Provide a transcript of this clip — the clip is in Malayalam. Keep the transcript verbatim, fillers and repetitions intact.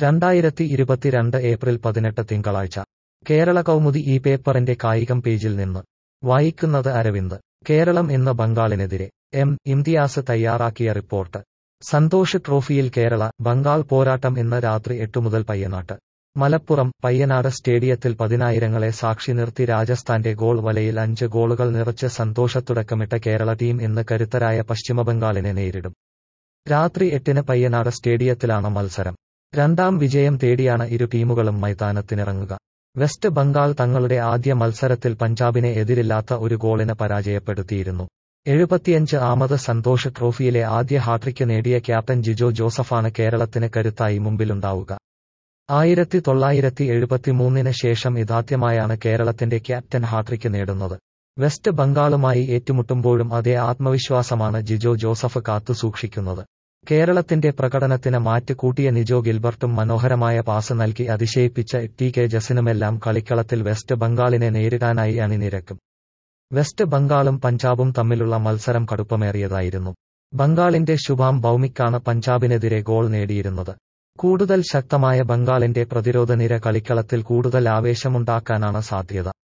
രണ്ടായിരത്തി ഇരുപത്തിരണ്ട് ഏപ്രിൽ പതിനെട്ട് തിങ്കളാഴ്ച കേരള കൗമുദി ഈ പേപ്പറിന്റെ കായികം പേജിൽ നിന്ന് വായിക്കുന്നത് അരവിന്ദ്. കേരളം ഇന്ന് ബംഗാളിനെതിരെ. എം ഇംതിയാസ് തയ്യാറാക്കിയ റിപ്പോർട്ട്. സന്തോഷ് ട്രോഫിയിൽ കേരള ബംഗാൾ പോരാട്ടം ഇന്ന് രാത്രി എട്ട് മുതൽ പയ്യനാട്ട്. മലപ്പുറം പയ്യനാട് സ്റ്റേഡിയത്തിൽ പതിനായിരങ്ങളെ സാക്ഷി നിർത്തി രാജസ്ഥാന്റെ ഗോൾ വലയിൽ അഞ്ച് ഗോളുകൾ നിറച്ച് സന്തോഷത്തുടക്കമിട്ട കേരള ടീം ഇന്ന് കരുത്തരായ പശ്ചിമബംഗാളിനെ നേരിടും. രാത്രി എട്ടിന് പയ്യനാട് സ്റ്റേഡിയത്തിലാണ് മത്സരം. രണ്ടാം വിജയം തേടിയാണ് ഇരു ടീമുകളും മൈതാനത്തിനിറങ്ങുക. വെസ്റ്റ് ബംഗാൾ തങ്ങളുടെ ആദ്യ മത്സരത്തിൽ പഞ്ചാബിനെ എതിരില്ലാത്ത ഒരു ഗോളിന് പരാജയപ്പെടുത്തിയിരുന്നു. എഴുപത്തിയഞ്ച് ആമത് സന്തോഷ് ട്രോഫിയിലെ ആദ്യ ഹാട്രിക്ക് നേടിയ ക്യാപ്റ്റൻ ജിജോ ജോസഫാണ് കേരളത്തിന് കരുത്തായി മുമ്പിലുണ്ടാവുക. ആയിരത്തി തൊള്ളായിരത്തി എഴുപത്തിമൂന്നിന് ശേഷം ഇതാദ്യമായാണ് കേരളത്തിന്റെ ക്യാപ്റ്റൻ ഹാട്രിക്ക് നേടുന്നത്. വെസ്റ്റ് ബംഗാളുമായി ഏറ്റുമുട്ടുമ്പോഴും അതേ ആത്മവിശ്വാസമാണ് ജിജോ ജോസഫ് കാത്തുസൂക്ഷിക്കുന്നത്. കേരളത്തിന്റെ പ്രകടനത്തിന് മാറ്റ് കൂട്ടിയ നിജോ ഗിൽബർട്ടും മനോഹരമായ പാസ് നൽകി അതിശയിപ്പിച്ച ടി കെ ജസിനുമെല്ലാം കളിക്കളത്തിൽ വെസ്റ്റ് ബംഗാളിനെ നേരിടാനായി അണിനിരക്കും. വെസ്റ്റ് ബംഗാളും പഞ്ചാബും തമ്മിലുള്ള മത്സരം കടുപ്പമേറിയതായിരുന്നു. ബംഗാളിന്റെ ശുഭാം ഭൗമിക്കാണ് പഞ്ചാബിനെതിരെ ഗോൾ നേടിയിരുന്നത്. കൂടുതൽ ശക്തമായ ബംഗാളിന്റെ പ്രതിരോധ നിര കളിക്കളത്തിൽ കൂടുതൽ ആവേശമുണ്ടാക്കാനാണ് സാധ്യത.